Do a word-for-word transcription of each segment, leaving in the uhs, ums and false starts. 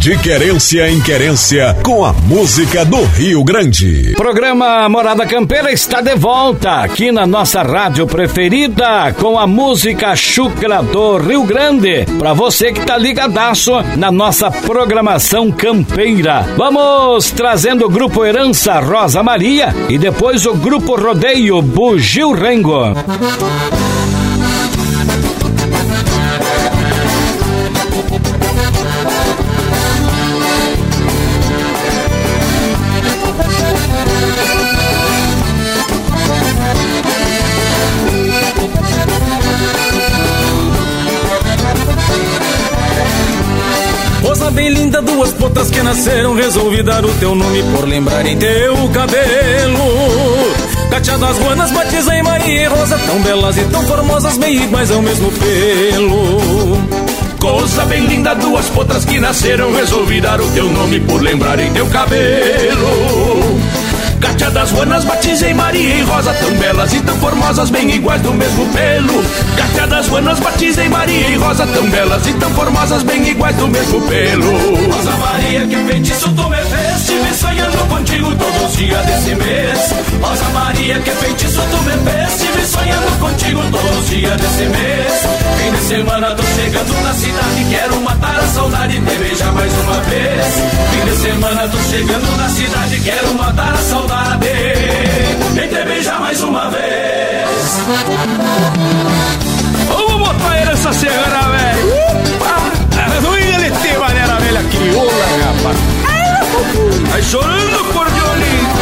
De querência em querência, com a música do Rio Grande. Programa Morada Campeira está de volta aqui na nossa rádio preferida, com a música Chucra do Rio Grande, pra você que tá ligadaço na nossa programação campeira. Vamos trazendo o grupo Herança Rosa Maria e depois o grupo Rodeio Bugio Rengo. Rosa bem linda, duas potras que nasceram, resolvi dar o teu nome por lembrar em teu cabelo. Cateadas guanas, batizei Maria e Rosa, tão belas e tão formosas, bem iguais ao mesmo pelo. Coisa bem linda, duas potras que nasceram, resolvi dar o teu nome por lembrar em teu cabelo. Cateadas guanas, batizei Maria e Rosa, tão belas e tão formosas, bem iguais do mesmo pelo. Cateadas guanas, batizei Maria e Rosa, tão belas e tão formosas, bem iguais do mesmo pelo. Rosa Maria, que feitiço tu me fez, estive sonhando contigo todos os dias desse mês. Rosa Maria, que feitiço tu me fez, estive sonhando contigo todos os dias desse mês. Fim de semana tô chegando na cidade, quero matar a saudade e te beijar mais uma vez. Fim de semana tô chegando na cidade, quero matar a saudade e te beijar mais uma vez. Vamos botar ele essa serrana, velho. Não ia ele ter maneira velha crioula, rapaz. Vai chorando, cordiolinho.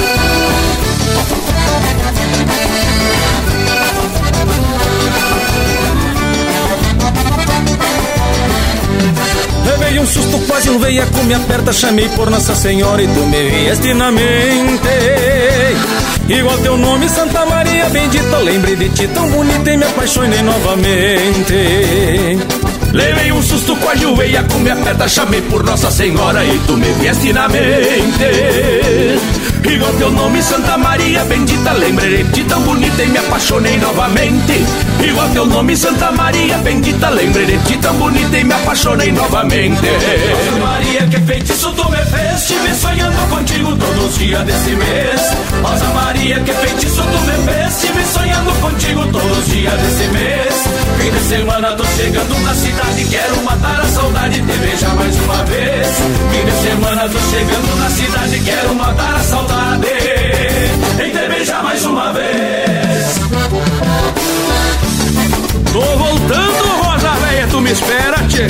Levei um susto, quase um veiaco me aperta, chamei por Nossa Senhora e tu me vieste na mente. Igual teu nome, Santa Maria Bendita, lembrei de ti tão bonita e me apaixonei novamente. Levei um susto, quase o veiaco me aperta, chamei por Nossa Senhora e tu me vieste na mente. Igual teu nome, Santa Maria Bendita, lembrei de ti tão bonita e me apaixonei novamente. Igual teu nome, Santa Maria Bendita, lembrei de ti tão bonita e me apaixonei novamente. Rosa Maria, que feitiço tu me fez, estive sonhando contigo todos os dias desse mês. Rosa Maria, que feitiço tu me fez, estive sonhando contigo todos os dias desse mês. Fim de semana tô chegando na cidade, quero matar a saudade e te beijar mais uma vez. Fim de semana tô chegando na cidade, quero matar a saudade e te beijar mais uma vez. Tô voltando, Rosa Véia, tu me espera, tchê.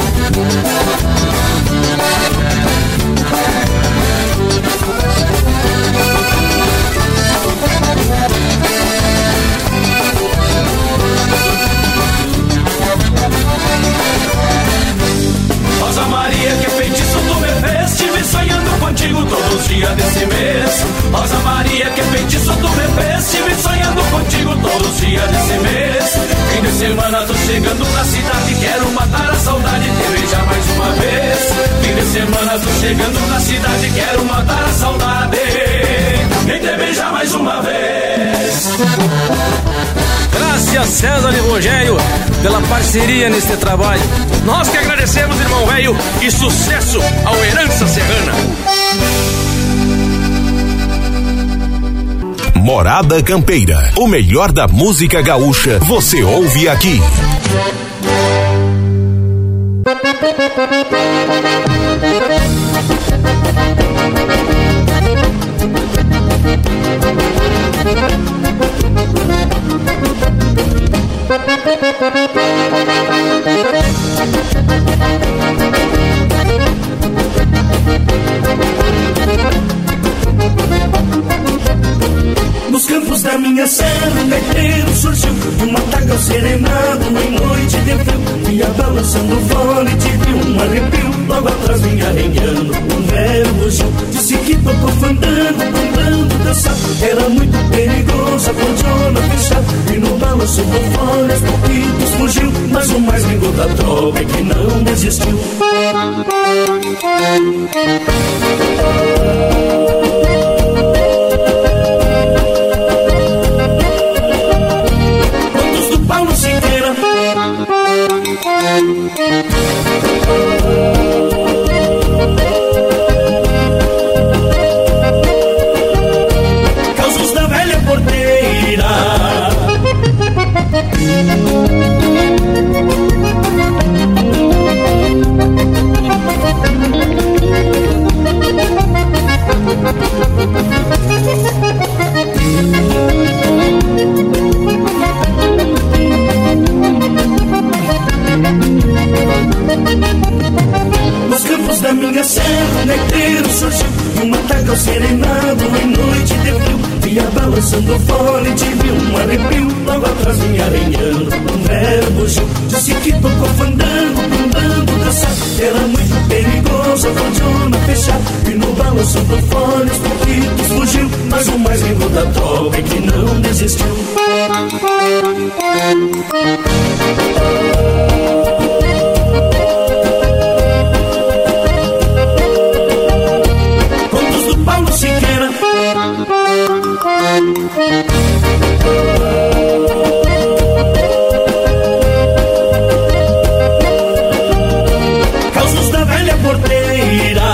Rosa Maria, que feitiço tu me fez, estive sonhando contigo todos os dias desse mês. Rosa Maria, que feitiço tu me fez, estive sonhando contigo todos os dias desse mês. Fim de semana tô chegando na cidade, quero matar a saudade e te beijar mais uma vez. Fim de semana tô chegando na cidade, quero matar a saudade e te beijar mais uma vez. Graças César e Rogério pela parceria neste trabalho. Nós que agradecemos, irmão velho, e sucesso ao Herança Serrana. Morada Campeira, o melhor da música gaúcha, você ouve aqui. Nos campos da minha serra, um gaiteiro surgiu de um matagal serenado em noite de frio. Ia balançando o fole, tive um arrepio. Logo atrás vinha rengueando um velho bugio. Disse que tocou fandango, cantando, dançar. Era muito perigoso, a cordiona fechar. E no balanço do fole, aos pouquitos fugiu. Mas o mais lindo da trova é que não desistiu. minha serra, um gaiteiro surgiu e um matagal serenado em noite de frio. Vinha balançando o fole, tive um arrepio. Logo atrás vinha arenhando um velho bugio. Disse que tocou fandango, pindando dançar. Era muito perigoso, a cordiona fechar. E no balanço do fole os pouquitos fugiu. Mas o mais lindo da tropa é que não desistiu. Contos do Paulo Siqueira. Causos da velha porteira.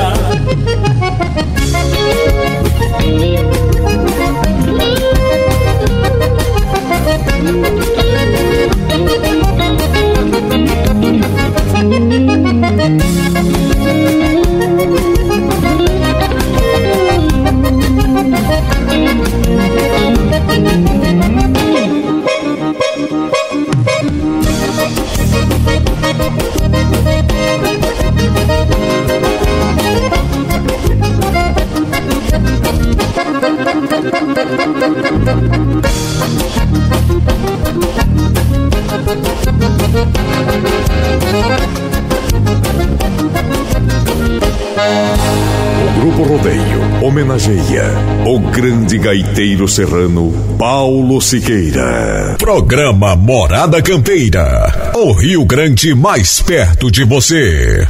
O Grupo Rodeio homenageia o grande gaiteiro serrano Paulo Siqueira. Programa Morada Campeira, o Rio Grande mais perto de você.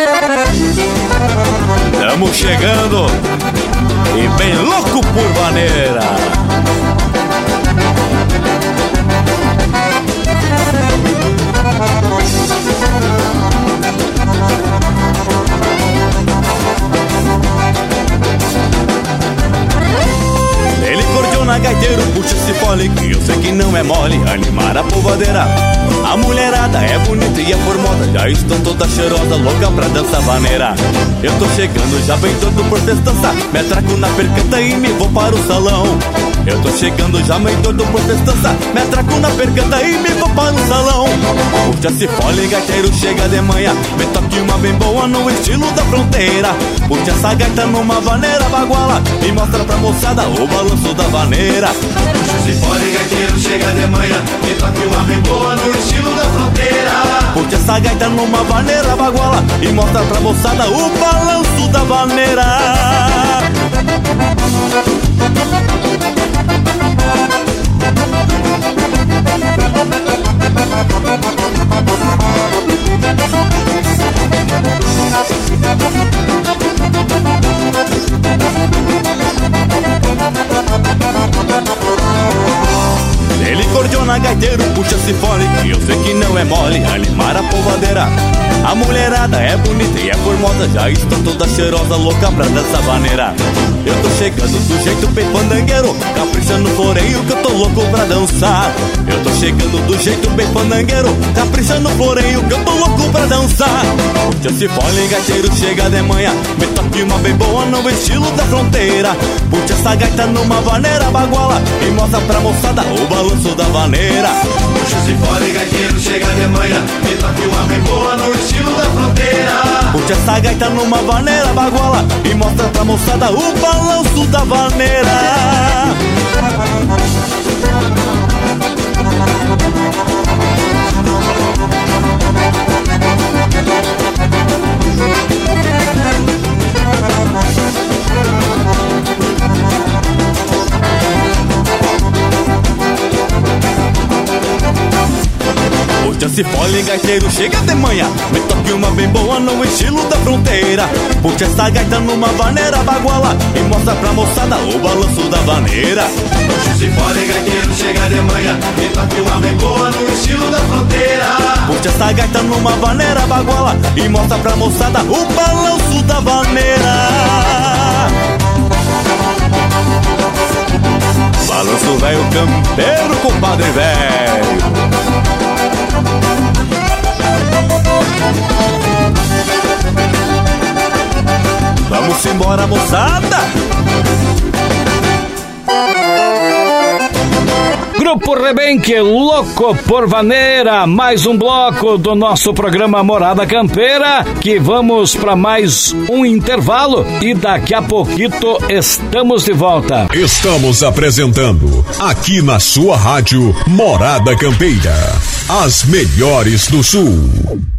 Estamos chegando e bem louco por maneira. Ele cordiona gaiteiro, puxa esse fole, que eu sei que não é mole animar a povadeira. A mulherada é bonita e é formosa, já estão toda cheirosa, louca pra dançar vaneira. Eu tô chegando, já bem todo por festança, me atraco na percanta e me vou para o salão. Eu tô chegando, já bem todo por festança, me atraco na percanta e me vou para o salão. Puxa esse fole, gaiteiro, chega de manhã, me toque uma bem boa no estilo da fronteira. Puxa essa gaita numa vaneira baguala e mostra pra moçada o balanço da vaneira. Puxa esse fole, gaiteiro, chega de manhã, me toque uma bem boa no estilo da fronteira. Puxa essa gaita numa vaneira baguala e mostra pra moçada o balanço da vaneira. Ele cordiona gaiteiro, puxa esse fole, que eu sei que não é mole animar a povadeira. A mulherada é bonita e é formosa, já estou toda cheirosa, louca pra dançar vaneira. Eu tô chegando do jeito bem fandangueiro, caprichando no floreio que eu tô louco pra dançar. Eu tô chegando do jeito bem fandangueiro, caprichando no floreio que eu tô louco pra dançar. Puxa esse fole, gaiteiro, chega de manhã, me toque uma bem boa no estilo da fronteira. Puxa essa gaita numa vaneira baguala e mostra pra moçada o balanço da vaneira. Puxa esse fole, gaiteiro, chega de manhã, me toque uma bem boa no estilo da fronteira. Puxa essa gaita numa vaneira baguala e mostra pra moçada o balanço da vaneira. Puxa esse fole, gaiteiro, chega de manhã, me toque uma bem boa no estilo da fronteira. Puxa essa gaita numa vaneira baguala e mostra pra moçada o balanço da vaneira. Puxa esse fole, gaiteiro, chega de manhã, me toque uma bem boa no estilo da fronteira. Puxa essa gaita numa vaneira baguala e mostra pra moçada o balanço da vaneira. Balanço velho campeiro, compadre velho. Vamos embora, moçada! Grupo Rebenque, louco por vaneira, mais um bloco do nosso programa Morada Campeira, que vamos para mais um intervalo e daqui a pouquito estamos de volta. Estamos apresentando aqui na sua rádio Morada Campeira, as melhores do Sul.